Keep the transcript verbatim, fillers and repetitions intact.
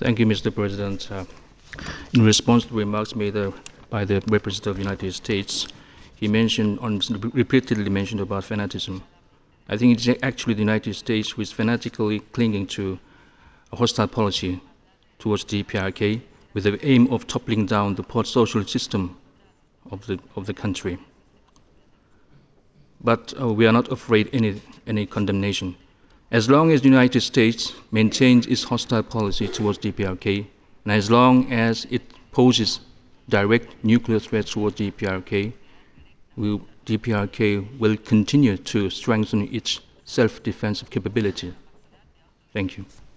Thank you, Mister President. Uh, in response to remarks made uh, by the representative of the United States, he mentioned, on, repeatedly mentioned about fanatism. I think it's actually the United States who is fanatically clinging to a hostile policy towards the P R K with the aim of toppling down the post-social system of the, of the country. But uh, we are not afraid of any, any condemnation. As long as the United States maintains its hostile policy towards the P R K, and as long as it poses direct nuclear threats towards the P R K, will, the P R K will continue to strengthen its self-defense capability. Thank you.